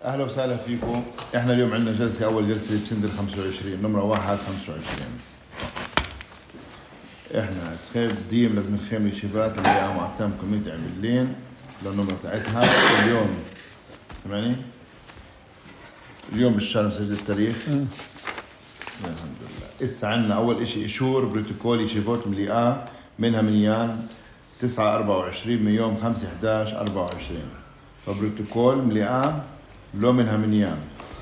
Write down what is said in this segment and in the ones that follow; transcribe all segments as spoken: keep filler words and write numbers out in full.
أهلا وسهلا فيكم. إحنا اليوم عندنا جلسة، أول جلسة بسندر خمسة وعشرين، نمرة واحد خمسة وعشرين. إحنا تخيل ديم لازم نخيم الشبات اللي قام عسام كوميتي عملين للنمرة تاعتها اليوم. سمعني؟ اليوم بالشهر مسجل التاريخ. الحمد لله. إسا عنا أول إشي إشور بروتوكول يشيفوت مليئة منها مليان تسعة أربعة وعشرين من يوم خمسة إحداش أربعة وعشرين. فبروتوكول مليئة لو منها منيان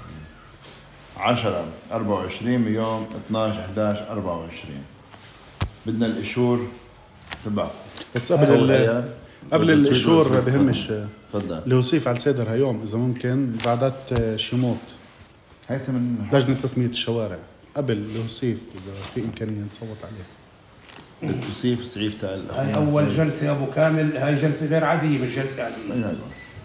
عشرة أربعة وعشرين من يوم اثناش إحداش أربعة وعشرين. بدنا الإشور تبع بس قبل ال قبل الإشور بهمش تفضل اللي هو صيف على السيدر هيوم إذا ممكن بعدات شموت هيثم من لجنة تسمية الشوارع قبل اللي هو صيف إذا في إمكانية نصوت عليه. بدك تصيف صعيف تقل. هاي أول جلسة أبو كامل، هاي جلسة غير عادية مش جلسة عادية.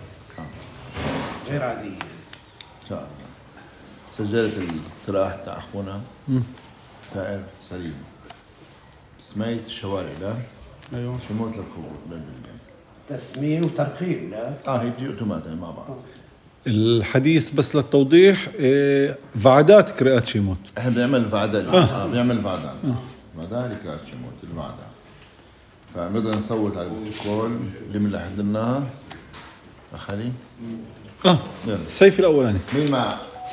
غير عادية. إن شاء الله. سجلت الاقتراح تاع أخونا تائر سليم. سميت الشوارع لا؟ أيوة. شموت للخبوط بالبلد. تسمية وترقيم لا؟ آه هي بتجي أوتوماتيك مع بعض. الحديث بس للتوضيح إيه فعدات كريات شيموت. احنا بنعمل فعدات اه, آه بنعمل فعدات فعدات كريات شيموت الفعدات. فبنقدر نصوت على البروتوكول اللي من اللي حضرناها أخلي اه يلا. السيف الأولاني مين مع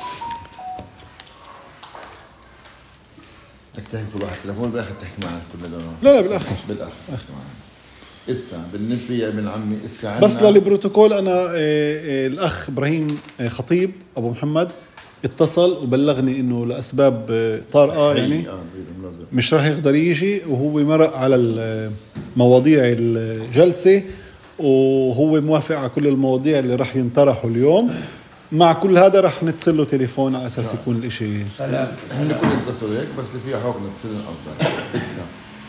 بدك تحكي كل واحد تليفون بالاخر تحكي معنا كل دول. لا لا بالآخر بالاخر إسا بالنسبة يا ابن عمي إسا عنا بس للبروتوكول أنا إيه إيه الأخ إبراهيم إيه خطيب أبو محمد اتصل وبلغني إنه لأسباب إيه طارئة يعني مش راح يقدر يجي، وهو مرق على المواضيع الجلسة وهو موافق على كل المواضيع اللي راح ينطرحوا اليوم. مع كل هذا راح نتصل له تليفون على أساس يكون الإشي سلام. احنا كل اتصلوا هيك بس اللي فيها حق نتصل أفضل. إسا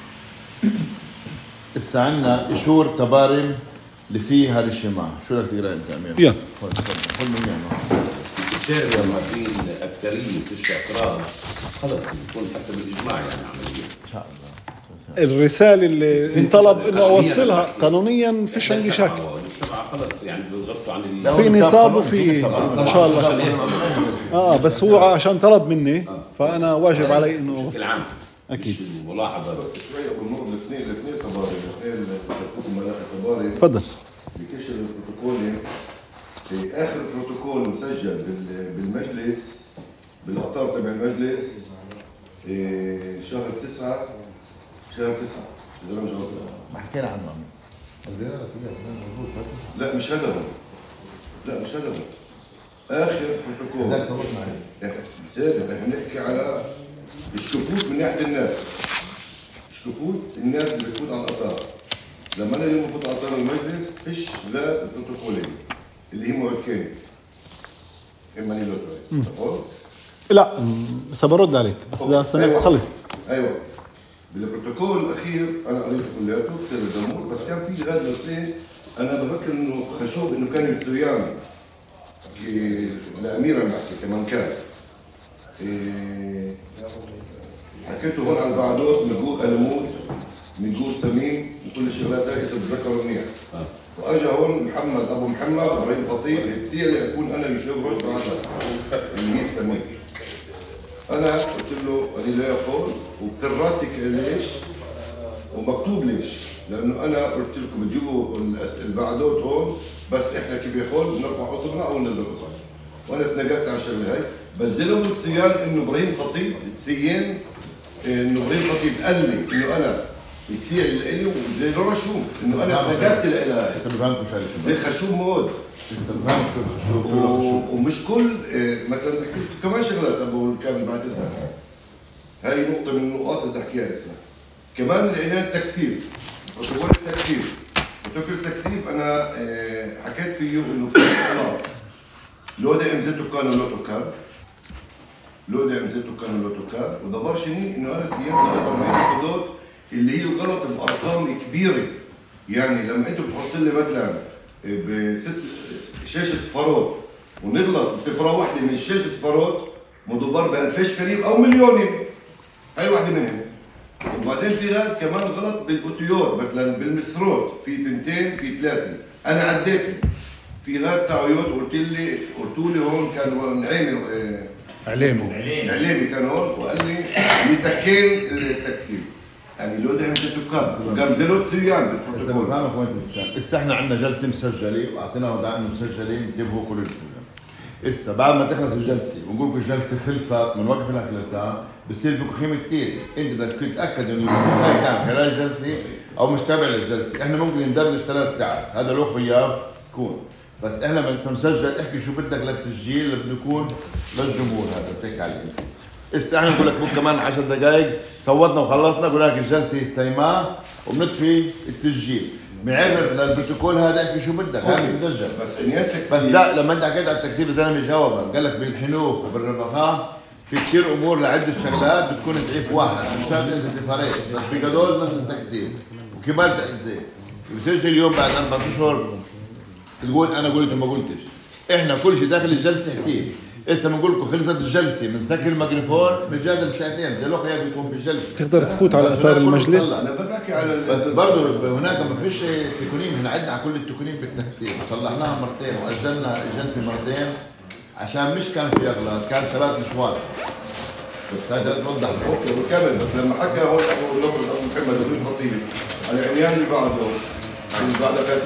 إسا عنا إشور تبارم اللي فيها الاجتماع. شو بدك تقرأ أنت أمير؟ يلا. خذ من يعني. الشارع لما في أكثرية الاعتراض خلص يكون حتى بالإجماع يعني عملية. إن شاء الله. الرسالة اللي انطلب إنه أوصلها قانونيا فيش عندي شك. الشرع خلص يعني بيغطوا عن في نصاب وفي إن شاء الله. آه بس هو عشان طلب مني فأنا واجب علي إنه بشكل عام أكيد. ملاحظة شوية بالنور الاثنين الاثنين تباري الاثنين تكون ملاك تباري تفضل. بكشف البروتوكول في آخر بروتوكول مسجل بالمجلس بالأطار تبع المجلس شهر تسعة شهر تسعة إذا ما جاوبت ما حكينا عنه. لا مش هذا هو لا مش هذا هو آخر بروتوكول ده صوتنا عليه. زاد احنا بنحكي على الشفوت من ناحية الناس. شفوت الناس اللي بتفوت على الأطار. لما أنا اليوم بفوت على أطار المجلس فيش لا البروتوكولين اللي هي مؤكدة. إما لي لوتري. تقول؟ لا سبرد عليك بس ده سنة أيوة. خلص. أيوة. بالبروتوكول الأخير أنا قريت كلياته كتير الأمور بس كان في هذا الاثنين أنا بفكر إنه خشوب إنه كان السورياني لأميرة نحكي كمان كان. إيه حكيته هون على البعدوت بنقول ألموت بنقول سمين وكل الشغلات هاي إذا بتذكروا منيح. وأجا هون محمد أبو محمد إبراهيم خطيب يتسيء لي أكون أنا يشوف رجل هذا اللي هي سمين. أنا قلت له أنا لا يقول وبتراتك ليش ومكتوب ليش لأنه أنا قلت لكم بتجيبوا البعدوت هون بس إحنا كيف يقول نرفع أصبنا أو ننزل أصبنا. وأنا تنقلت على الشغلة هاي بنزلوا بالسيان إنه إبراهيم خطيب تسيين إنه إبراهيم خطيب قال لي إنه أنا يتسيع لإلي وزي له رشوم إنه أنا نقلت لإلها زي خشوم موت ومش كل مثلا كمان شغلات أبو كامل بعد إذنك هاي نقطة من النقاط اللي تحكيها إسا كمان لقينا التكسير بروتوكول التكسير بروتوكول التكسير أنا حكيت فيه إنه في خلاص لو ده امزته كان ولو تكان لو ده امزته كان ولو تكان ودبرشني إنه أنا سيام هذا من الخطوط اللي هي الغلط بأرقام كبيرة يعني لما أنتوا بتحط لي مثلا بست شاشة صفارات ونغلط بصفرة واحدة من الشاشة صفارات مضبر بألفش كريم أو مليونين هاي واحدة منهم. وبعدين في غير كمان غلط بالأوتيور مثلا بالمسروت في تنتين في ثلاثة أنا عديتهم في غاد تعيط قلت لي قلت لي هون كان نعيمي عليمه عليمي كان هون وقال لي متكين التكسير يعني لو ده مش الدكان قام زيرو سيان بالبروتوكول. فاهمك وين انت؟ هسه احنا عندنا جلسه مسجله واعطيناهم دعم مسجلين بجيبوا كل السجن. هسه بعد ما تخلص الجلسه ونقول لكم الجلسه خلصت بنوقف الاكلتها بصير بدكم خيمه كثير، انت بدك تتاكد انه الانسان كان خلال الجلسه او مش تابع للجلسه، احنا ممكن ندردش ثلاث ساعات، هذا له خيار يكون، بس احنا لما نسجل احكي شو بدك للتسجيل اللي بده يكون للجمهور هذا بتحكي عليه. هسه احنا بنقول لك ممكن كمان عشر دقائق صوتنا وخلصنا قلنا لك الجلسه استيماء وبنطفي التسجيل. بعبر للبروتوكول هذا احكي شو بدك هذا مسجل. بس انيات تكسير بس لا لما انت حكيت على التكتيب الزلمه جاوبك قال لك بالحنوك وبالرفقه في كثير امور لعده شغلات بتكون ضعيف واحد مش شرط انت تفرق بس بقدول نفس التكتيب وكمان تأذي بتجي اليوم بعد اربع اشهر تقول انا قلت وما قلتش. احنا كل شيء داخل الجلسه حكيه. هسه بنقول لكم خلصت الجلسه بنسكر الميكروفون بنجادل ساعتين ده له خيار بيكون بالجلسه تقدر تفوت على اثار المجلس. انا بحكي على بس برضه هناك ما فيش تكونين، احنا عدنا على كل التكونين بالتفسير صلحناها مرتين واجلنا الجلسه مرتين عشان مش كان في اغلاط، كان ثلاث مش واحد. بس هذا توضح اوكي وكمل. بس لما حكى هون ابو نصر ابو محمد ابو الخطيب على العنيان اللي بعده اللي بعدها كانت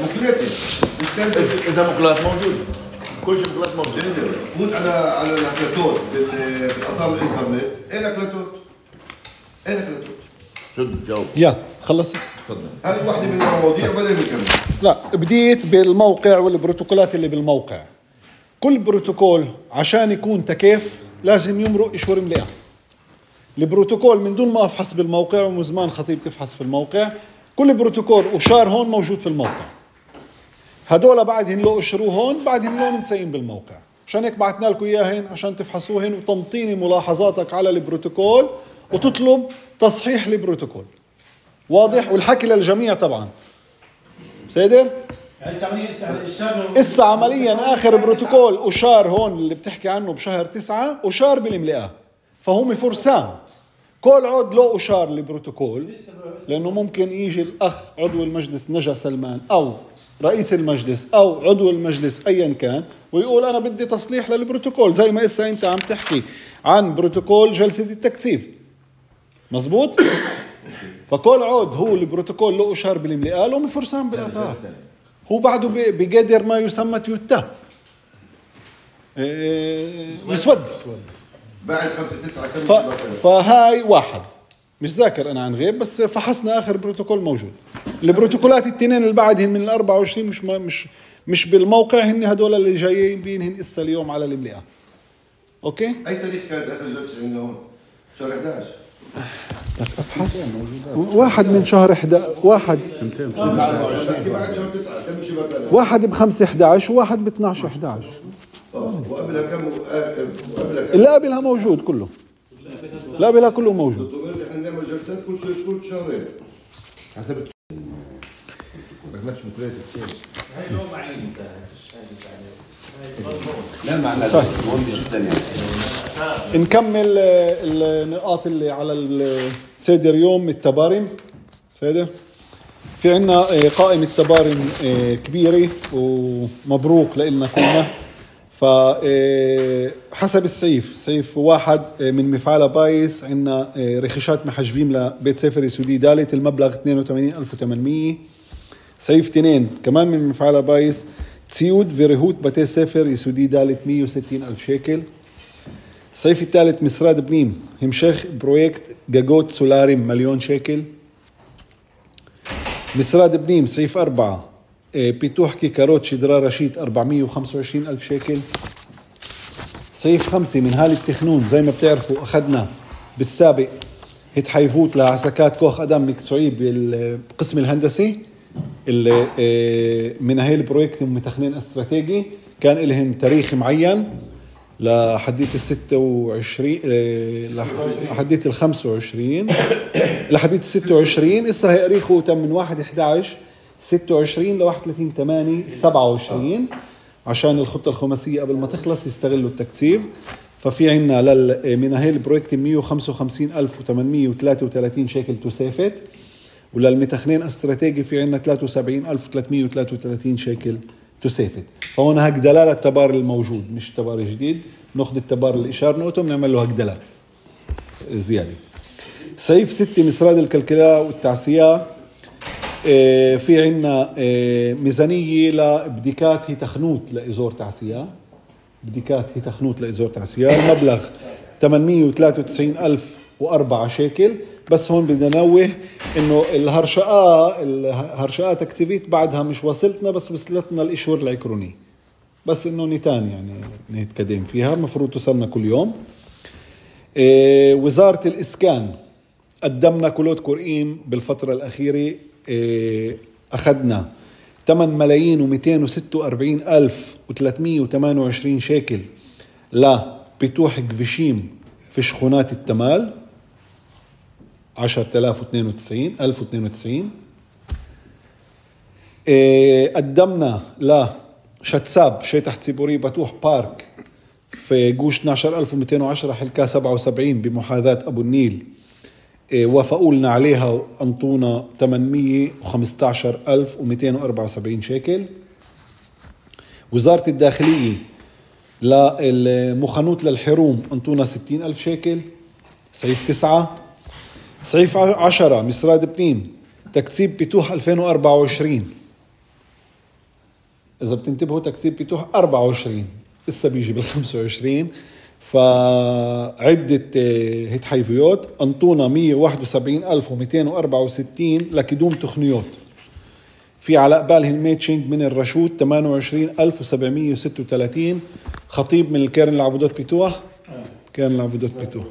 مقلاتي اذا مقلات موجود كل شيء مقلات موجود. فوت على على الاكلاتوت بالاطار الانترنت. ايه الاكلاتوت؟ ايه الاكلاتوت؟ شو الجو؟ يا خلص. تفضل. هذه واحده من المواضيع وبعدين بنكمل. لا بديت بالموقع والبروتوكولات اللي بالموقع. كل بروتوكول عشان يكون تكيف لازم يمرق اشور مليئة. البروتوكول من دون ما افحص بالموقع ومزمان خطيب تفحص في الموقع، كل بروتوكول وشار هون موجود في الموقع. هدول بعدهن لو اشروه هون بعدهن لو متسيين بالموقع، عشان هيك بعثنا لكم اياهن عشان تفحصوهن وتنطيني ملاحظاتك على البروتوكول وتطلب تصحيح البروتوكول. واضح؟ والحكي للجميع طبعا. سيدر؟ هسه عمليا اخر بروتوكول اشار هون اللي بتحكي عنه بشهر تسعة اشار بالملئة، فهم فرسان. كل عود له اشار البروتوكول لانه ممكن يجي الاخ عضو المجلس نجا سلمان او رئيس المجلس او عضو المجلس ايا كان ويقول انا بدي تصليح للبروتوكول، زي ما هسه انت عم تحكي عن بروتوكول جلسة التكثيف. مزبوط؟ فكل عود هو البروتوكول له اشار بالملئة له فرسان بالاطار. هو بعده بقدر ما يسمى تيوتا مسود. بعد خمسة تسعة ف... فهاي واحد مش ذاكر انا عن غيب، بس فحصنا اخر بروتوكول موجود. البروتوكولات التنين اللي بعدهن من الأربعة وعشرين مش مش مش بالموقع، هن هدول اللي جايين بينهن اسا اليوم على الملئة. اوكي؟ اي تاريخ كانت اخر جلسه عندنا هون؟ شهر احد عشر. افحص واحد من شهر احدى واحد بعد شهر تسعة كم شيء بقى واحد بخمسة احدى عشر وواحد باثناش احدى عشر. وقبلها كم وقبلها كم؟ اللي قبلها موجود كله. لا قبلها كله موجود. احنا نعمل جلسات كل شيء كل شهرين حسب بدك مكريت كثير. هاي هو معين لا معنى مهم جدا يعني. نكمل النقاط اللي على السيدر يوم التبارم. سيدر في عنا قائمة تبارم كبيرة ومبروك لإلنا كلنا. فحسب السيف سيف واحد من مفعال بايس عنا رخيشات محجبين لبيت سفر يسودي دالة المبلغ اثنين وثمانين ألف وثمانمية. سيف تنين كمان من مفعال بايس تسيود فيرهوت بيت سفر يسودي دالة مية وستين ألف شيكل. السيف الثالث مسراد بنيم همشيخ برويكت جاجوت سولاريم مليون شيكل. مسراد بنيم سيف أربعة بيتوح كيكاروت شدرار رشيد أربعمية وخمسة وعشرين ألف شيكل. سيف خمسة من هالي التخنون زي ما بتعرفوا أخذنا بالسابق هتحيفوت لعسكات كوخ أدم مكتسوعي بالقسم الهندسي اللي من هاي البرويكت متخنين استراتيجي كان لهن تاريخ معين لحدية الستة وعشرين لحدية الخمسة وعشرين لحدية الستة وعشرين. إسا هيقريخوا تم من واحد إحداعش ستة وعشرين لواحد ثلاثين ثمانية سبعة وعشرين عشان الخطة الخماسية قبل ما تخلص يستغلوا التكثيف. ففي عنا من هاي البرويكت مية وخمسة وخمسين ألف وثمانمية وثلاثة وثلاثين شيكل تسافت، وللمتخنين استراتيجي في عنا ثلاثة وسبعين ألف وثلاثمية وثلاثة وثلاثين شيكل تسافت. فهون هيك دلالة التبار الموجود مش تبار جديد، ناخذ التبار الإشار نقطه بنعمل له هيك دلالة زيادة. صعيف ستة مسراد الكلكلاء والتعسية. اه في عنا اه ميزانية لبديكات هي تخنوت لإزور تعسية، بديكات هي تخنوت لإزور تعسية، المبلغ ثمانمية وثلاثة وتسعين ألف وأربعة شيكل. بس هون بدنا نوه إنه الهرشقة الهرشقة تكتيفيت بعدها مش وصلتنا، بس وصلتنا الإشور العكروني، بس إنه نتان يعني نتقدم فيها، مفروض توصلنا كل يوم. إيه وزارة الإسكان قدمنا كلوت كورئيم بالفترة الأخيرة. إيه أخذنا ثمانية ملايين ومئتين وستة وأربعين ألف وثلاثمية وثمانية وعشرين شيكل لبتوح كفشيم في شخونات التمال عشرة آلاف واثنين وتسعين ألف واثنين وتسعين. إيه قدمنا لشتساب شي تحت سيبوري بتوح بارك في جوش اثنا عشر ألف ومئتين وعشرة حلقة سبعة وسبعين بمحاذاة أبو النيل. إيه وافقوا لنا عليها أنطونا ثمانمية وخمسة عشر ألف ومئتين وأربعة وسبعين شيكل. وزارة الداخلية للمخانوت للحروم أنطونا ستين ألف شيكل. صعيف تسعة. صعيف عشرة مسراد بنين تكتيب بتوح ألفين وأربعة وعشرين، إذا بتنتبهوا تكتيب بتوح أربعة وعشرين لسه بيجي بالخمسة وعشرين، فعدة هتحيفيات أنطونا مية وواحد وسبعين ألف ومئتين وأربعة وستين لكدوم تخنيات. في على قبالهن ميتشنج من الرشود ثمانية وعشرين ألف وسبعمية وستة وثلاثين. خطيب من الكيرن العبودات بتوح كيرن العبودات بتوح.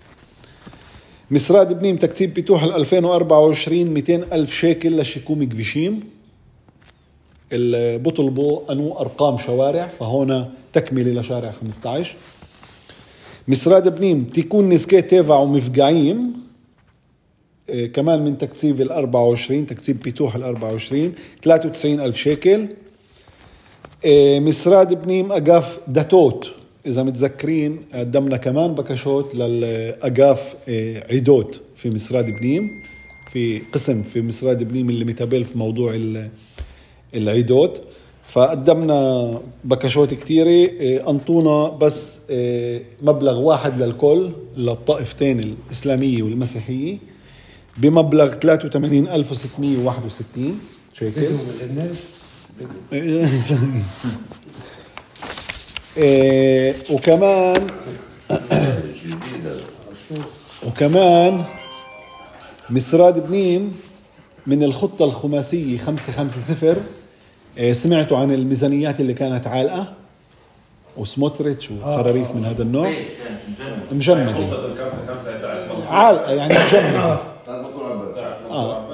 مسراد بنيم تكتيب بتوح ألفين وأربعة وعشرين مئتين ألف شيكل لشيكومي كفشيم. البطلبو أنو أرقام شوارع، فهنا تكملة لشارع خمسة عشر. مسراد بنيم تكون نسكي تيفا ومفقعيم إيه كمان من تكتيب الأربعة وعشرين، تكتيب بتوح الأربعة وعشرين ثلاثة وتسعين ألف شيكل. إيه مسراد بنيم أقاف داتوت، إذا متذكرين قدمنا كمان بكشوت للأقاف إيه عيدوت في مسراد بنيم، في قسم في مسراد بنيم اللي متابل في موضوع العيدوت، فقدمنا بكشوت كتيرة. أنطونا بس مبلغ واحد للكل للطائفتين الإسلامية والمسيحية بمبلغ ثلاثة وثمانين ألف وستمية وواحد وستين شيكل. وكمان وكمان مسراد بنيم من الخطة الخماسية خمسة خمسة صفر. سمعتوا عن الميزانيات اللي كانت عالقة وسموتريتش وخراريف من هذا النوع مجمدة عالقة يعني مجمدة. آه.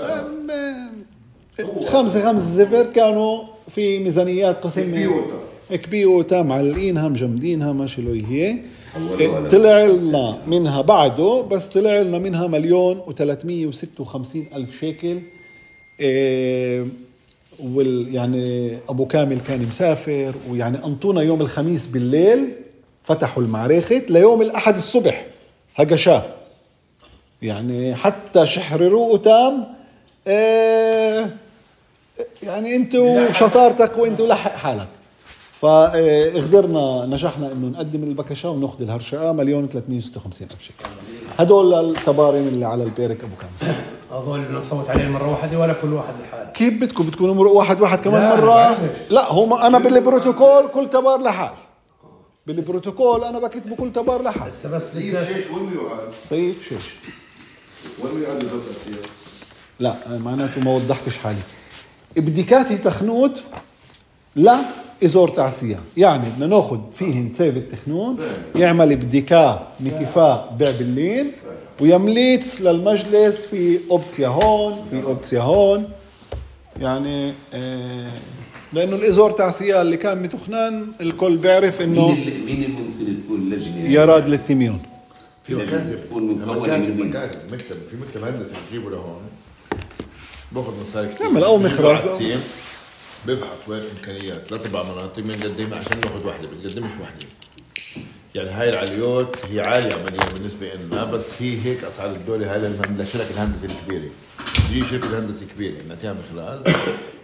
خمسة خمسة صفر كانوا في ميزانيات قسم كبيوتا معلقينها مجمدينها ماشي له هي. طلع لنا منها بعده بس طلع لنا منها مليون وثلاثمية وستة وخمسين ألف شيكل. إيه وال يعني أبو كامل كان مسافر، ويعني أنطونا يوم الخميس بالليل فتحوا المعركة ليوم الأحد الصبح هجشاه، يعني حتى شحرروه تام. إيه يعني أنتوا شطارتك وأنتوا لحق حالك. فاقدرنا نجحنا إنه نقدم البكشة ونأخذ الهرشقة مليون وثلاثمية وستة وخمسين ألف شيكل. هدول التبارين اللي على البيرك أبو كامل. هذول اللي نصوت عليهم مرة واحدة ولا كل واحد لحال؟ كيف بدكم بتكونوا مرة واحد واحد كمان لا مرة؟ لا هم أنا بالبروتوكول كل تبار لحال، بالبروتوكول أنا بكتب كل تبار لحال. بس بس سيف شيش وين يقعد؟ سيف شيش وين يقعد الدكتور؟ لا معناته ما وضحتش حالي. بديكاتي تخنوت لا إزور تعسية، يعني بدنا ناخد فيهن سيف التخنون يعمل بديكا مكفاء بعبلين ويمليتس للمجلس في أوبسيا هون في أوبسيا هون، يعني آه لأنه الإزور تعسية اللي كان متخنان الكل بيعرف إنه مين مين ممكن تكون لجنة يراد للتيميون. في مكاتب مكاتب مكاتب مكتب في مكتب هندسي بتجيبه لهون باخذ مصاري كتير، نعمل أو مخرج ببحث وين إمكانيات ثلاث أربع مناطق بنقدم عشان ناخذ واحدة، بنقدمش واحدة. يعني هاي العاليات هي عالية عمليا بالنسبة لنا، بس في هيك أسعار الدولة هاي للشركة الهندسية الكبيرة. دي شركة هندسية كبيرة إنها تعمل خلاص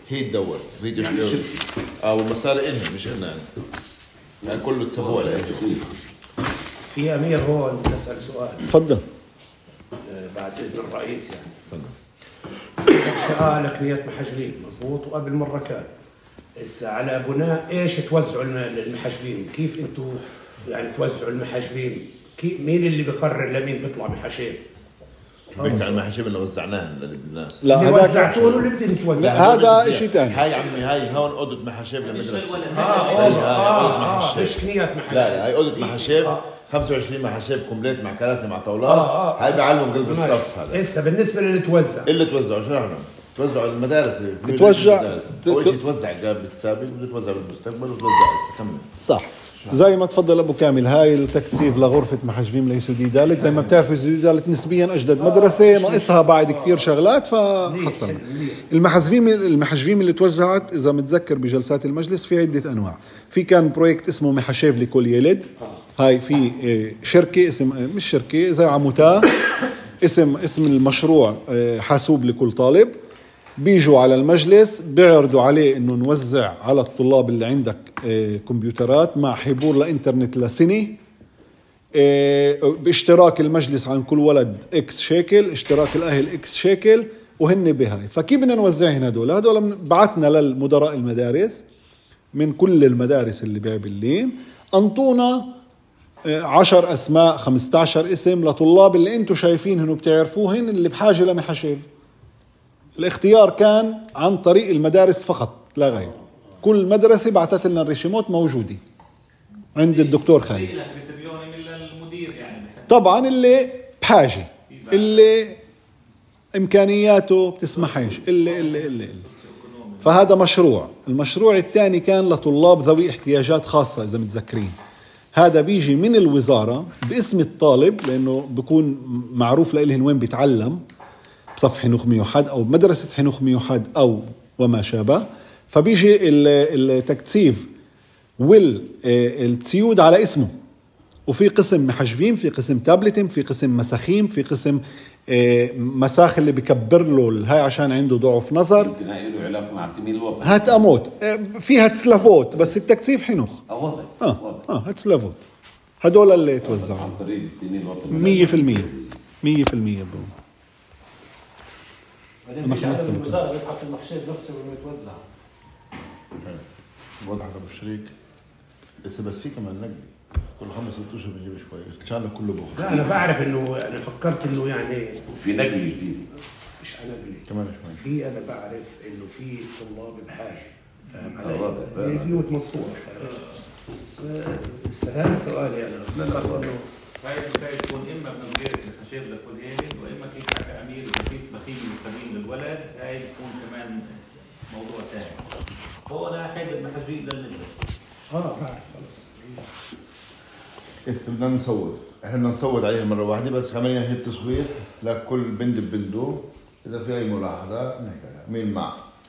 هي تدور هي تشتغل اه والمصاري إلهم مش إلنا يعني. يعني كله تسبوه على إلهم. في امير هون نسال سؤال تفضل. آه، بعد اذن الرئيس يعني. شقة لكنيات محجبين مضبوط وقبل مرة كان هسه على بناء ايش توزعوا المحجبين؟ كيف انتم يعني توزعوا المحجبين؟ كيف مين اللي بقرر لمين بيطلع محجب؟ بيحكي عن المحاشيب اللي وزعناها للناس. لا اللي هذاك وزعتوا له اللي بدهم توزعوا. لا هذا شيء ثاني. هاي عمي هاي هون أوضة محاشيب للمدرسة. اه اه اه اه مش كنيات محجب. لا لا هاي أوضة محاشيب خمسة وعشرين محاشيب كومبليت مع كراسي مع طاولات. آه آه هاي بعلمهم قلب الصف هذا. هسه بالنسبة للي توزع اللي توزعوا شو احنا؟ توزعوا المدارس. توزع أول شيء توزع قبل السابق وبده توزع بالمستقبل وتوزع هسه كمل. صح. زي ما تفضل ابو كامل، هاي التكثيف لغرفه محجبين ليسودي دالت، زي ما بتعرفوا يسودي دالت نسبيا اجدد مدرسه، ناقصها بعد كثير شغلات فحصلنا. المحجبين المحجبين اللي توزعت اذا متذكر بجلسات المجلس في عده انواع. في كان بروجكت اسمه محشيف لكل يلد، هاي في شركه اسم مش شركه زي عموتاه اسم اسم المشروع حاسوب لكل طالب، بيجوا على المجلس بيعرضوا عليه انه نوزع على الطلاب اللي عندك كمبيوترات مع حبور لإنترنت لسنة باشتراك المجلس عن كل ولد اكس شيكل، اشتراك الاهل اكس شيكل، وهن بهاي. فكيف بدنا نوزعهن هدول؟ هدول بعتنا للمدراء المدارس من كل المدارس اللي بعبلين، انطونا عشر اسماء خمسة عشر اسم لطلاب اللي انتم شايفينهن وبتعرفوهن اللي بحاجة لمحاشيف. الاختيار كان عن طريق المدارس فقط لا غير. كل مدرسة بعتت لنا الريشيموت موجودة عند الدكتور خالد. طبعا اللي بحاجة، اللي إمكانياته بتسمحش، اللي اللي اللي, اللي. فهذا مشروع. المشروع الثاني كان لطلاب ذوي احتياجات خاصة إذا متذكرين. هذا بيجي من الوزارة باسم الطالب، لأنه بيكون معروف لإلهن وين بيتعلم، بصف حنوخ ميوحد أو مدرسة حنوخ ميوحد أو وما شابه. فبيجي التكثيف والتسيود على اسمه، وفي قسم محجبين، في قسم تابلتين، في قسم مساخيم، في قسم مساخ اللي بكبر له هاي عشان عنده ضعف نظر. يمكن هاي له علاقة مع تميل الوقت. هات أموت فيها تسلفوت، بس التكثيف حنوخ. اه واضح. اه اه هتسلفوت. هدول اللي توزعوا عن طريق التميل الوطني. مية في المية مية في المية برو. أنا خلصت الوزارة بتحصل المحشيب نفسه ويتوزع. وضعك ابو الشريك لسه بس في كمان نقل كل خمس ست اشهر بنجيب شوي كان كله بخ. لا انا بعرف انه انا فكرت انه يعني في نقل جديد مش نقل كمان شوي. في انا بعرف انه في طلاب بحاجه، فاهم علي؟ واضح. بيوت مصفوفه. هذا السؤال يعني اتمنى انه هاي الحكايه تكون اما بمسيره الخشب لكل هيلد، واما كيف حكى امير بسيط سخيف مستقيم للولد، هاي تكون كمان موضوع ثاني. هو انا حيد المحجوب للمدرسه. اه بعرف خلص. هسه بدنا نصوت، احنا بدنا نصوت عليها مره واحده بس خلينا ننهي التصويت لكل بند ببنده، اذا في اي ملاحظات نحكي عليها. مين مع؟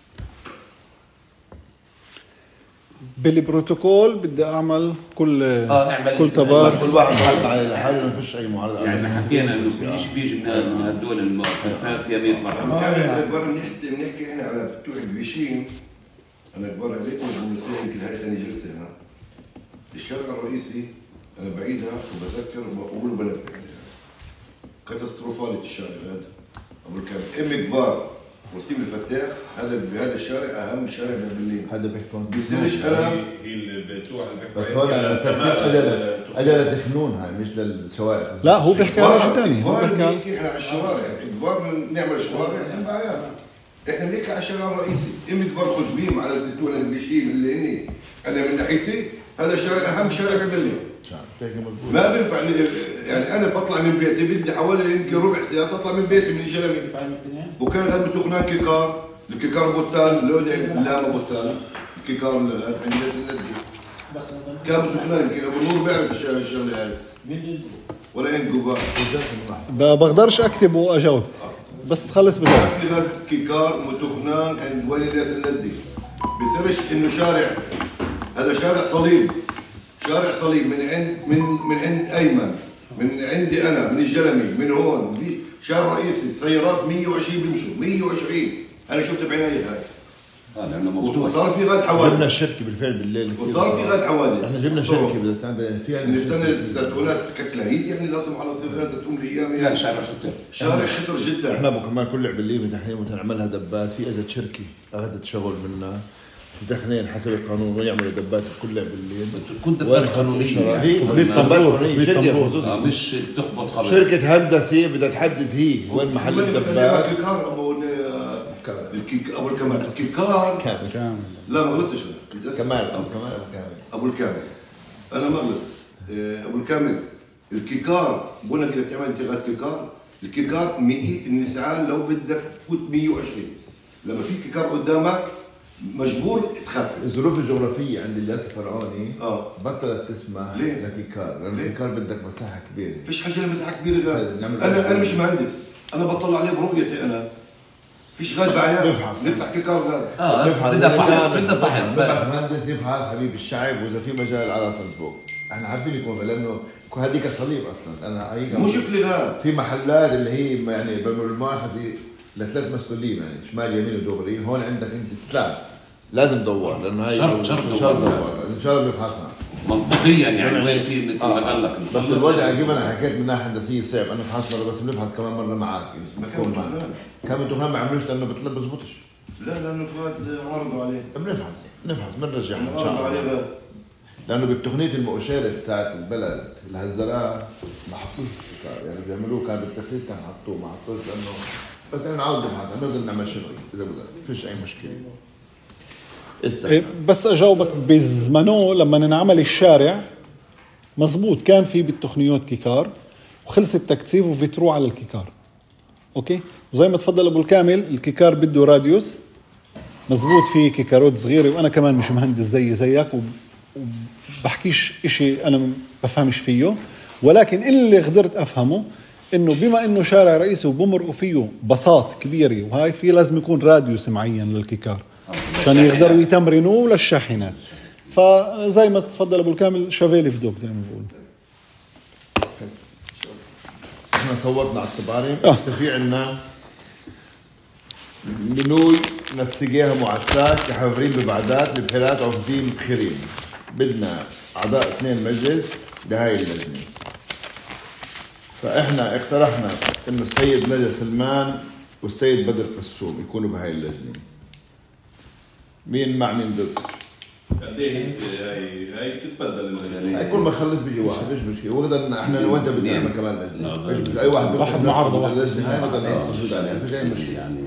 بالبروتوكول بدي اعمل كل اه اعمل كل تبار كل واحد معرض عليه لحاله ما فيش اي معارضه. يعني حكينا انه في شيء بيجي من هدول المؤسسات يا ريت مرحبا. انا كبر بنحكي بنحكي احنا على بتوع البيشين. انا كبر عليكم وبنسيب يمكن هاي ثاني جلسه هنا. الشارع الرئيسي انا بعيدها وبذكر وبقول وبنبه عليها. كاتاستروفالي الشارع هذا ابو الكامل. ام كبار وسيم الفتاح، هذا بهذا الشارع اهم شارع ببرلين. هذا بيحكون بيصيرش انا بس هون الترتيب اجل اجل تخنون هاي مش للشوارع. لا هو بيحكي على شيء ثاني. هو كبار بيحكي بنحكي احنا على الشوارع، كبار نعمل شوارع تبعها. احنا بنحكي على الشارع الرئيسي. ام كبار خشبيم على الدكتور البيشين اللي هني انا من ناحيتي هذا شارع اهم شارع ببرلين. ما بينفع يعني انا بطلع من بيتي بدي حوالي يمكن ربع ساعه اطلع من بيتي من الجلمي. وكان قبل تخنان كيكار، الكيكار بوتان لو لا ما بوتان الكيكار عند الناس دي. كان تخنان يمكن ابو نور بيعرف الشغله هاي. ولا عند جوبا. بقدرش اكتب واجاوب بس تخلص بجاوب. هذا كيكار متخنان عند وين الناس الناس دي. بيصيرش انه شارع، هذا شارع صليب. شارع صليب من عند من من عند ايمن، من عندي انا من الجلمي، من هون في شارع رئيسي السيارات مية وعشرين بيمشوا مية وعشرين. انا شفت بعيني هاي اه لانه مفتوح. وصار في غاد حوادث. جبنا الشركه بالفعل بالليل، وصار في غاد حوادث. احنا جبنا شركه بدها تعمل فيها نستنى الزيتونات ككلاهيد، يعني لازم على صيغات تقوم بايام لا يعني شارع خطر، شارع خطر جدا. احنا ابو كمال كل عبليه بتحريم وتنعملها دبات، في اجت شركه اخذت شغل منا تدخنين حسب القانون ويعملوا دبات كلها بالليل. تكون دبات قانونيه هي دبات قانونيه، شركه خصوصي مش تخبط خبط. شركه هندسه بدها تحدد هي وين محل الدبات. الكيكار ابو الكيك ابو الكمال الكيكار كامل كامل. لا ما غلطتش كمال ابو كمال ابو كامل ابو الكامل انا ما غلط. ابو الكامل الكيكار بقول لك اذا بتعمل انتقاد كيكار، الكيكار مئة النسعان لو بدك تفوت مئة وعشرين، لما في كيكار قدامك مجبور تخفف. الظروف الجغرافيه عند الياس الفرعوني اه بطلت تسمح ليه؟ لكيكار، لانه الكيكار بدك مساحه كبيره. فيش حاجه لمساحه كبيره غاد. انا انا مش مهندس، انا بطلع عليه برؤيتي انا. فيش غاد بعيان نفحص نفتح كيكار غاد اه نفحص بدها فحم بدها فحم نبعث مهندس يفحص حبيب الشعب، واذا في مجال على راسنا فوق. احنا عارفين يكون لانه هذيك صليب اصلا. انا هيك مو شكلي غاد. في محلات اللي هي يعني بالمؤاخذه لثلاث مسؤولين يعني شمال يمين ودغري، هون عندك انت تسلام لازم تدور لانه هاي شرط شرط شرط دور ان شاء الله بنفحصها منطقيا يعني وين في مثل آه. ما قال لك. بس الوضع كيف انا حكيت من ناحيه هندسيه صعب. انا بفحص مره بس بنفحص كمان مره معك مكان دخان كم دخان ما عملوش لانه بطلب بزبطش. لا لانه فؤاد عرضوا عليه بنفحص بنفحص بنرجع ان شاء عرضوا عليه الله. غاد لانه بالتقنيه المؤشره بتاعت البلد الهزراء ما حطوش الكيكار، يعني بيعملوه كان بالتخطيط كان حطوه ما حطوش لانه بس انا نعاود نبحث نقدر نعمل شغل اذا بدنا فيش اي مشكله. إيه، بس اجاوبك بزمنه لما انعمل الشارع مزبوط كان في بالتقنيات كيكار وخلص التكثيف وفيترو على الكيكار. اوكي، وزي ما تفضل ابو الكامل الكيكار بده راديوس مزبوط، في كيكارات صغيره وانا كمان مش مهندس زي زيك وبحكيش اشي انا بفهمش فيه، ولكن اللي قدرت افهمه انه بما انه شارع رئيسي وبمرقوا فيه بساط كبيره وهاي في لازم يكون راديوس معين للكيكار عشان يقدروا يتمرنوا للشاحنات. فزي ما تفضل ابو الكامل شافيلي في دوك زي ما بقول. احنا صوتنا على الطباري آه. بس في عنا منوي نتسقيها معسات كحفرين ببعدات البحيرات عفدين بخيرين. بدنا اعضاء اثنين مجلس لهاي اللجنه، فاحنا اقترحنا انه السيد نجا سلمان والسيد بدر قسوم يكونوا بهاي اللجنه. مين مع مين ضد؟ هاي هاي تتبدل هاي كل ما خلص بيجي واحد مش مشكله، وقدرنا احنا وانت بدنا نعمل كمان لجنه. اي واحد واحد معارضه اللجنه هاي بدنا نتصل عليها فيش اي مشكله. يعني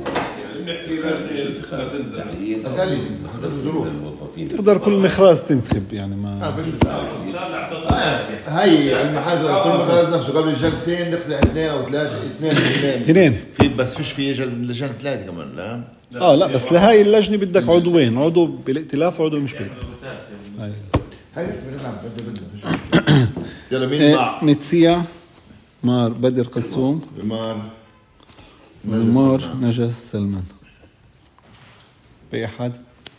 تقدر كل مخراز تنتخب يعني ما هاي المحل كل مخراز نفسه قبل الجلسين نقطع اثنين او ثلاثه اثنين اثنين اثنين في بس فيش في لجان ثلاثه كمان. لا اه لا بس لهاي اللجنه بدك عضوين، عضو بالائتلاف وعضو مش بالائتلاف. هاي هاي بنلعب بدنا بدنا يلا مين مع متسيع مار بدر قسوم بمار مار نجا سلمان بأحد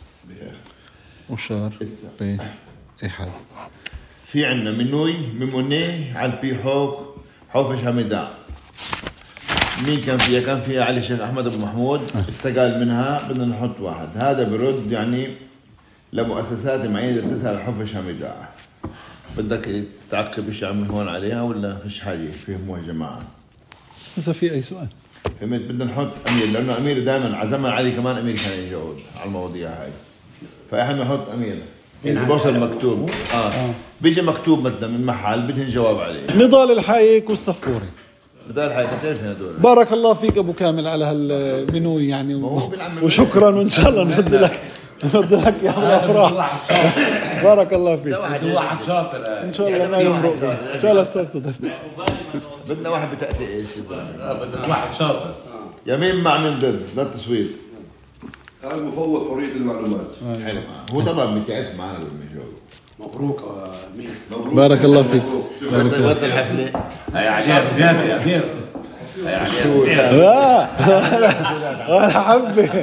وشار بأحد. في عنا منوي ميموني على البي حوك حوفش حميدان. مين كان فيها؟ كان فيها علي شيخ احمد ابو محمود استقال منها. بدنا نحط واحد هذا برد يعني لمؤسسات معينه تسال حوفش حميدان. بدك تعقب ايش عم هون عليها ولا فيش حاجه فهموها يا جماعه؟ إذا في أي سؤال فهمت. بدنا نحط امير لانه امير دائما عزمنا علي كمان امير كان يجاوب على المواضيع هاي، فاحنا بنحط امير بوصل مكتوب اه, آه. بيجي مكتوب مثلا من محل بدهن جواب عليه. نضال الحايك والصفوري نضال الحايك بتعرف هدول. بارك الله فيك ابو كامل على هالمنو يعني و... وشكرا وان شاء الله نفضي لك نفضي لك يا الافراح. بارك الله فيك. واحد شاطر ان شاء الله ما يمرق ان شاء الله تفضل. بدنا واحد بتأتي ايش بدنا واحد شاطر. يمين مع من ضد لا التصويت. هذا المفوض حريه المعلومات. حلو. هو طبعا متعب معنا لما يجاوب. مبروك مين مبروك. بارك الله فيك. بارك الله فيك. الحفله هاي عجيب زياده يا امير. هاي عجيب. لا ولا حبه.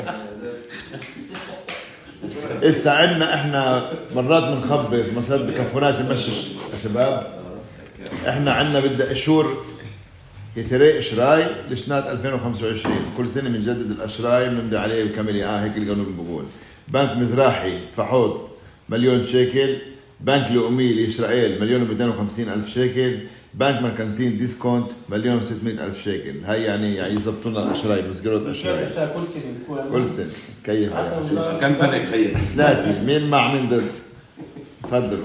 إسا عنا إحنا مرات بنخبص مسات بكفونات نمشي يا شباب. إحنا عنا بدأ إشور يتري إشراي لسنة ألفين وخمسة وعشرين. كل سنة بنجدد الأشراي بنمضي عليه بكامل آه هيك القانون بقول. بنك مزراحي فحوط مليون شيكل، بنك لؤمي لإسرائيل مليون ومئتين وخمسين ألف شيكل، بنك مركنتين ديسكونت مليون وستمائة ألف شيكل. هاي يعني يعني يضبطوا لنا الأشراي مسجلات أشراي كل سنه كل سنة. كيف على كم بنك خير؟ ثلاثة، مين مع مين ضد؟ تفضلوا.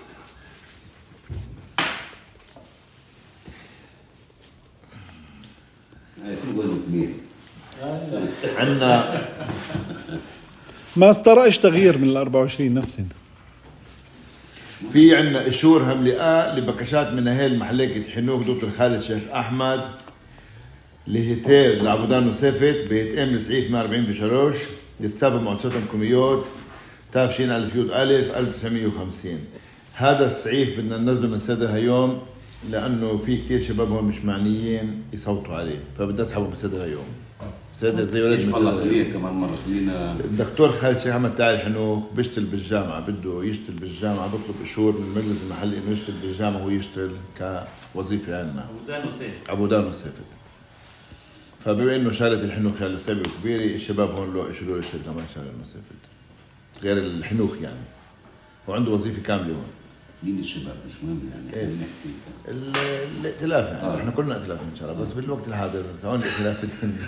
هاي في وين كبير. عندنا ما استرأيش تغيير من ال أربعة وعشرين نفسهم. في عندنا إشور هملئة لبكشات من أهل محلكة حنوك دكتور خالد شيخ أحمد لهيتير لعبودان وسافت بيتقام لسعيف مئة وأربعين بشروش يتسابق مؤسسات حكوميات تافشين ألف يود ألف ألف وتسعمائة وخمسين. هذا السعيف بدنا ننزله من صدرها يوم لأنه في كتير شباب هون مش معنيين يصوتوا عليه، فبدي أسحبه من صدرها يوم. صدر زي ولد من والله صدرها. خلينا كمان مرة خلينا. الدكتور خالد شيخ أحمد تعال حنوك بيشتغل بالجامعة، بده يشتغل بالجامعة، بطلب إشور من المجلس المحلي إنه يشتغل بالجامعة وهو يشتغل كوظيفة عندنا. عبودان وسيف. عبودان وسافت. فبما إنه شالت الحنوك شالت سبي وكبيرة، الشباب هون له إشور يشتغل كمان شالت وسافت. غير الحنوك يعني. وعنده وظيفة كاملة هون. مين الشباب مش مهم يعني. إيه. نحكي. الائتلاف يعني آه. احنا كلنا ائتلاف ان شاء الله، بس بالوقت الحاضر هون الائتلاف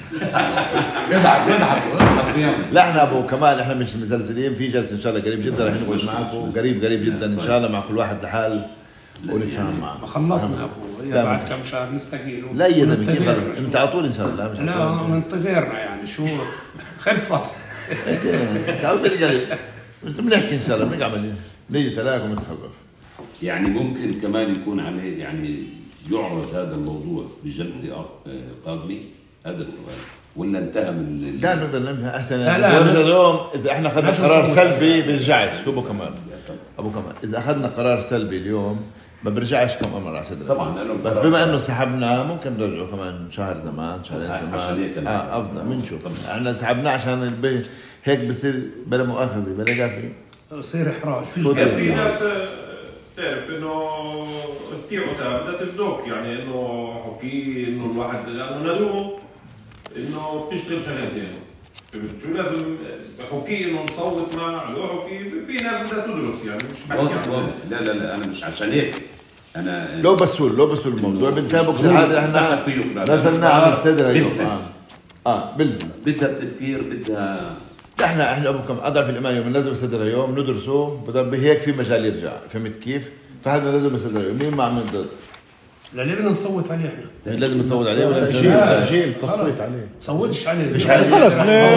يضحك يضحك لا احنا ابو كمال احنا مش مزلزلين، في جلسه ان شاء الله قريب جدا رح نقعد معكم قريب قريب جدا ان شاء الله مع كل واحد لحال ونفهم معه. ما خلصنا ابو بعد كم شهر نستقيل. لا يا زلمه كيف خلص انت على طول ان شاء الله. لا لا منتظرنا يعني شو خلصت. تعال بالقريب انت بنحكي ان شاء الله بنعمل نيجي تلاقوا ونتخرف. يعني ممكن كمان يكون عليه يعني يعرض هذا الموضوع بجلسة قادمة. هذا السؤال ولا انتهى من لا نقدر ننهي احسن. لا لا اليوم اذا احنا اخذنا قرار سلبي بنرجعش. شو ابو كمال ابو كمال اذا اخذنا قرار سلبي اليوم ما برجعش كم امر على صدرنا طبعا. بس بما انه سحبناه ممكن نرجعه كمان شهر زمان شهرين زمان. اه افضل بنشوف. احنا سحبناه عشان البي... هيك بصير بلا مؤاخذه بلا جافي يصير احراج. في ناس تعرف انه التيعو بدها تبدوك يعني انه حكي انه الواحد لانه ندوم انه بتشتغل شغلتين. شو لازم حكي انه نصوت مع لو حكي في ناس بدها تدرس يعني مش بحكي. لا لا لا انا مش عشان هيك انا لو بسول لو بسول الموضوع بنتابع بالعاده احنا نزلنا على صدر اليوم. اه اه بدها بدها تفكير بدها. احنا احنا ابو كم اضعف الايمان يوم ننزل صدر يوم ندرسه بدل هيك في مجال يرجع. فهمت كيف؟ فهذا لازم صدر يوم. مين مع من ضد؟ لا ليه بدنا نصوت عليه احنا؟ لازم نصوت عليه ولا تأجيل تصويت عليه. صوتش عليه مش عارف. خلص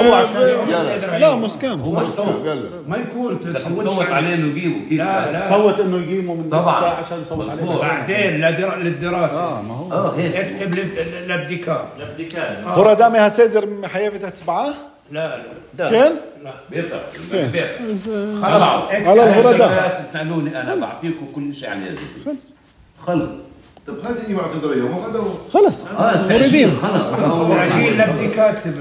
لا لا مسكام هو ما يكون تصوت عليه انه يجيبه كيف. لا لا تصوت انه يجيبه من طبعا عشان يصوت عليه بعدين للدراسه. اه ما هو اه هيك اكتب للابتكار. الابتكار. هو دامي هسيدر حيافي تحت سبعة. لا لا فين؟ بيطلع خلاص على الهردة. تسألوني انا بعطيكم كل شيء عليه. خلص. طب هذه مع صدر اليوم وهذا هو خلص مريدين خلص. عجين لابدي كاتب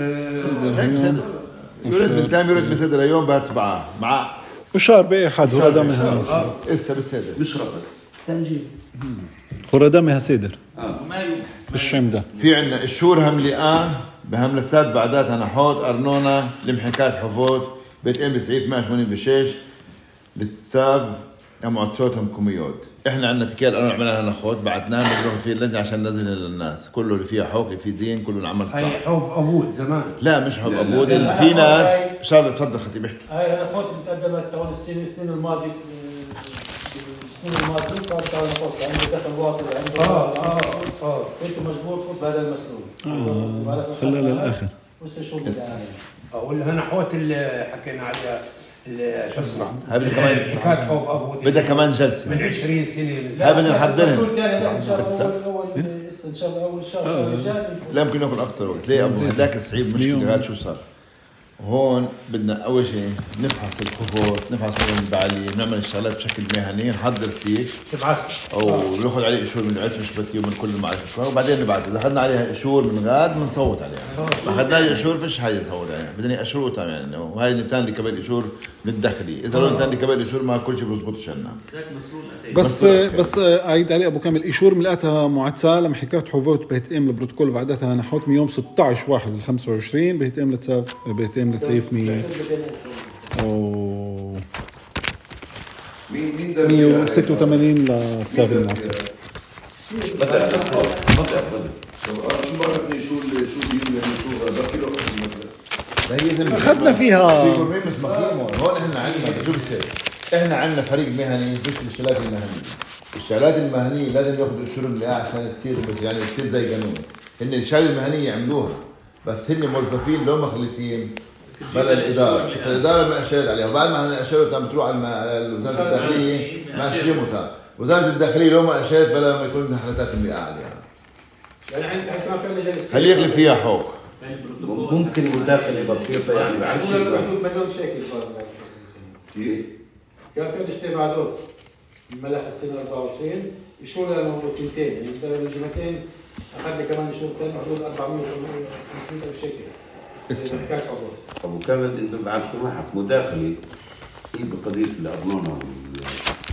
يريد بالتام يريد بصدر اليوم بعد سبعة مع وشهر بأي حد هو دامي ها لسه بالصدر مش رفض تنجيل. هو دامي هسيدر ما بالشم ده. في عنا الشهور هملئة بهملتسات بعداتها نحوت أرنونة لمحكات حفوظ بيتقام بسعيف مئة وثمانين بشيش لتساف مؤسساتهم كوميود. احنا عندنا تكال انا عملنا لنا نخوت بعتناه بنروح فيه اللجنه عشان ننزل للناس كله اللي فيها حوك اللي فيه دين كله العمل صح. هي حوف ابود زمان. لا مش حوف ابود في ناس شارل تفضل خطيب احكي. هاي انا اخوتي اللي تقدمت طوال السنين السنين الماضيه السنين الماضيه كانت انا اخوتي عندي دخل واطي وعندي اه اه اه ايش مجبور فوت بهذا المسلول. خليها للاخر. بس شو بدي اعمل؟ ولا هنا حوت اللي حكينا عليها اللي شو اسمه هاي بدها كمان حكايه حوف ابود بدها كمان جلسه من عشرين سنه. هاي بدنا نحضرها. المسلول ثاني ان شاء الله اول اول ان شاء الله اول شهر الجاي. لا يمكن يكون اكثر وقت. ليه ابو هداك الصعيد مشكله هاد شو صار هون بدنا اول شيء نفحص الخطوط نفحص المبالي نعمل الشغلات بشكل مهني نحضر فيش تبعت او ناخذ عليه قشور من العشب الشبكيه ومن كل المعرفه وبعدين نبعث. اذا اخذنا عليها قشور من غاد بنصوت عليها. ما اخذناش قشور فيش حاجه نصوت عليها. بدنا قشور تمام يعني وهي نتان لي كمان قشور من الداخلي. اذا لو نتان لي كمان قشور ما كل شيء بيزبطش عنا. بس بس عيد علي ابو كامل قشور ملقاتها معتسه لما حكيت حوفوت بيتقام البروتوكول بعدتها نحوت من يوم ستة عشر واحد خمسة وعشرين بيتقام لتساف بيتقام لسيف مية و مين مين ده مية وستة وثمانين لحساب المعطي. بدأ بدأ بدأ طب انا شو بعرفني شو ال- شو الديون يعني شو هذا كيلو هي زلمة. أخذنا فيها. في مرمين مسمخين هون هون احنا عندنا شو بصير؟ احنا عندنا فريق مهني مش الشغلات المهنيه. الشغلات المهنيه لازم ياخذوا اشهر الملاءه عشان تصير يعني تصير زي قانون. هن الشغلات المهنيه يعملوها بس هن موظفين لو مخلصين بلا الاداره، بس الاداره ما اشرت عليها وبعد ما هن اشروا كانت بتروح على الم- على وزاره الداخليه ما اشرموا. وزاره الداخليه لو ما اشرت بلا ما يكون حالات الملاءه عليها. يعني عندنا كمان في مجال خليه يغلب فيها حقوق. ممكن مداخلة بسيطة يعني بعد حدود مليون شيكل صار. كيف؟ كان في الاستبعادات الملح السنه أربعة وعشرين الشهور لهم تنتين يعني بسبب الجمعتين اخذنا كمان شهور ثاني حدود أربعمية وخمسين ألف شيكل. اسمع أبو كامل أنت بعد سماحك مداخلة هي بقضية الأرنونة وال-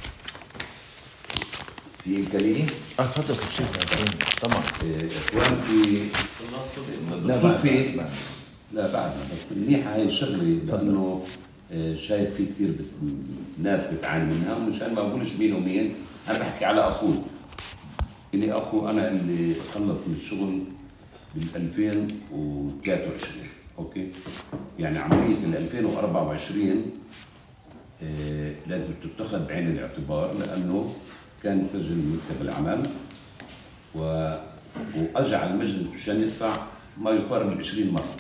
في إمكانية اتفضل كل شيء طبعا. إيه، إخوان في لا بصير بعد في بعد. لا بعد بس منيحة هاي الشغلة لأنه آه، شايف في كثير بت... ناس بتعاني منها ومشان ما بقولش مين ومين أنا بحكي على أخوي إلي أخو أنا اللي خلص من الشغل بال ألفين وثلاثة وعشرين أوكي يعني عملية ال ألفين وأربعة وعشرين آه، لازم تتخذ بعين الاعتبار لأنه كان يسجل مكتب العمل و... وأجى على المجلس مشان يدفع ما يقارب عشرين مرة.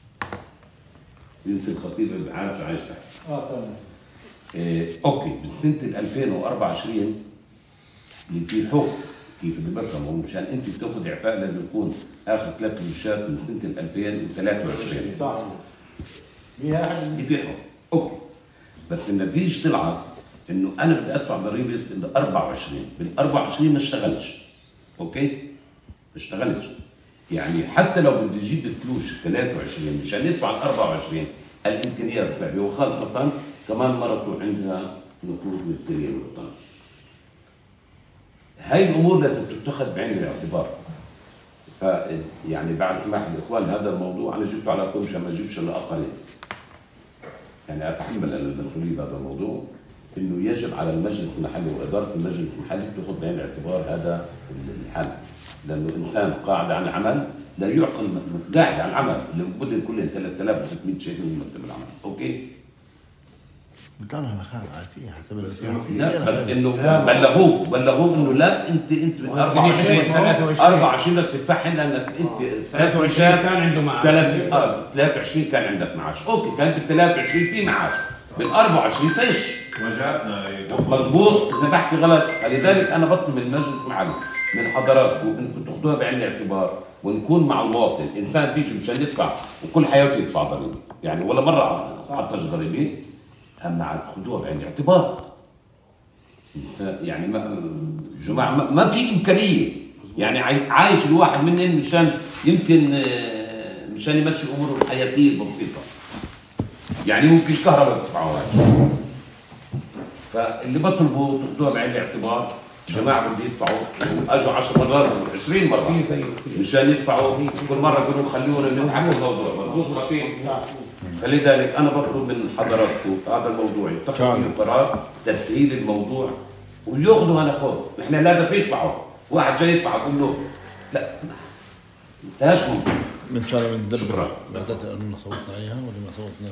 يمكن الخطيب عايش عايش تحت. اه تمام. إيه اوكي بسنه ال ألفين وأربعة وعشرين اللي في حكم كيف اللي بفهمه مشان انت بتاخذ اعفاء لازم يكون اخر ثلاث مشات من سنه ال ألفين وثلاثة وعشرين. صح. مياه في حكم اوكي بس النتيجه طلعت انه انا بدي ادفع ضريبه ال أربعة وعشرين بال أربعة وعشرين ما اشتغلش. اوكي؟ ما اشتغلش. يعني حتى لو بدي اجيب الفلوس ثلاثة وعشرين مشان يدفع ال أربعة وعشرين الامكانيات صعبه وخاصه كمان مرته عندها نقود مشتريه بالوطن. هاي الامور لازم تتخذ بعين الاعتبار. ف يعني بعد سماح الاخوان هذا الموضوع انا جبته على اخوي مشان ما اجيبش الاخرين. يعني اتحمل المسؤوليه بهذا الموضوع انه يجب على المجلس المحلي واداره المجلس المحلي تاخذ بعين الاعتبار هذا الحل. لانه انسان قاعد عن العمل لا يعقل قاعد عن العمل اللي بدل كل ثلاثة آلاف وستمئة شيكل من مكتب العمل. اوكي؟ بطلع انا خاف عارفين حسب الفيها. لا بس انه بلغوه بلغوه انه لا انت انت أربعة وعشرين بدك تفتحها لانك انت ثلاثة وعشرين كان عنده معاش. ثلاثة وعشرين كان عندك معاش. اوكي كان بال ثلاثة وعشرين في معاش بال أربعة وعشرين فيش. وجهتنا مضبوط اذا بحكي غلط فلذلك انا بطلب من المجلس المحلي من حضراتكم انكم تاخذوها بعين الاعتبار ونكون مع المواطن. الانسان بيجي مشان يدفع وكل حياته يدفع ضريبه يعني ولا مره حطش ضريبه اهم عاد خذوها بعين الاعتبار. يعني ما جماعه ما, ما في امكانيه يعني عايش الواحد منهم مشان يمكن مشان يمشي اموره الحياتيه البسيطه يعني ممكن كهرباء تدفعوها. فاللي بطلبوا تاخذوها بعين الاعتبار. جماعه بدي يدفعوا اجوا عشر مرات عشرين مره مشان يدفعوا كل مره يقولوا خلونا نضحك الموضوع مضبوط خطير. فلذلك انا بطلب من حضراتكم هذا الموضوع يتخذوا فيه قرار تسهيل الموضوع وياخذوا انا خذ. احنا لازم يدفعوا واحد جاي يدفع اقول له لا ماهاش ممكن. ان شاء الله بندبر بعدات انه صوتنا عليها ولا ما صوتناش.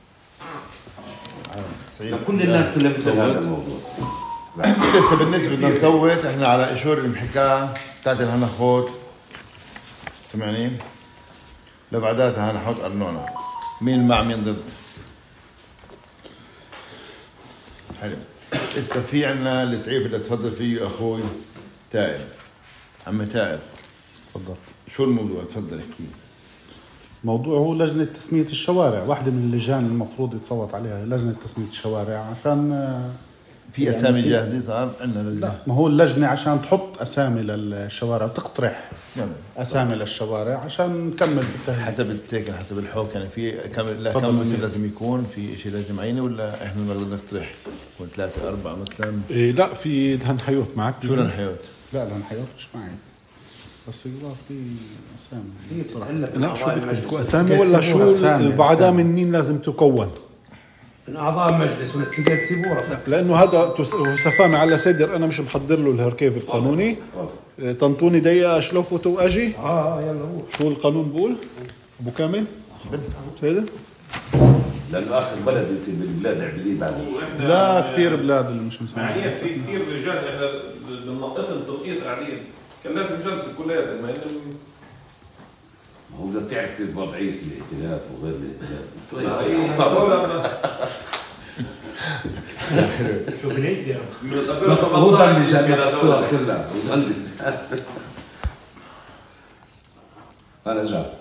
كل الناس اللي مثل هذا الموضوع. لسه بالنسبه بدنا نصوت احنا على اشهر المحكاه بتاعت الهنخوت سمعني لبعداتها هنحط ارنونه. مين مع مين ضد؟ حلو. لسه في عنا الاسعيف اللي تفضل فيه اخوي تائب. عم تائب تفضل. شو الموضوع؟ تفضل احكي. موضوع هو لجنة تسمية الشوارع، واحدة من اللجان المفروض يتصوت عليها لجنة تسمية الشوارع عشان في يعني اسامي جاهزة صار عندنا لجنة. لا ما هو اللجنة عشان تحط اسامي للشوارع وتقترح نعم. اسامي للشوارع عشان نكمل بالتهيئة. حسب التيكن حسب الحوك يعني في كم لا كم مثل لازم يكون في شيء لازم معينه ولا احنا نقدر نقترح يكون ثلاثة أربعة مثلا. إيه لا في دهن حيوت معك. شو دهن حيوت؟ لا دهن حيوت مش معي بس يبقى في اسامي. لا شو بدكم اسامي ولا شو بعدها من مين لازم تكون؟ من اعضاء مجلس ونتسجل سيبوره. لانه هذا سفامي على صدر، انا مش محضر له الهركيف القانوني. طنطوني دقيقه اشلفه واجي. اه يلا هو شو القانون بقول ابو كامل سيدة؟ لانه اخر بلد يمكن بالبلاد عبليه بعد. لا كثير بلاد اللي مش مسموح. معايا في كثير رجال احنا بننقطهم تنقيط قاعدين، كان لازم جلسه كلياتهم. ما هو بدك تعرف كيف وضعيه الائتلاف وغير طيب الائتلاف. طبعا شو بندي من الألفين وثمانية عشر كلها انا جاب